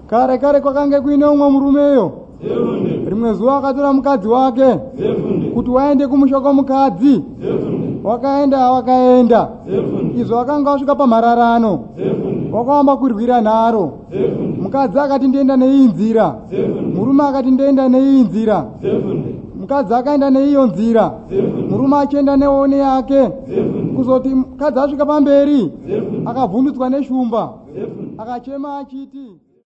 Kare kare kwakange kuine umwe murumeyo. Rimwe zuva akatora mukadzi wake kuti waende kumushoko mukadzi. Wakaenda. Izvo wakanga wasvika pamhararano. Wakaamba kurwira nharo. Mukadzi akati ndienda neiyi nzira. Murume akati ndienda neiyi nzira. Mukadzi akaenda neiyo nzira. Murume achienda neone yake. Kuzoti mukadzi asvika pamberi akavhundutswa neshumba. Akachema achiti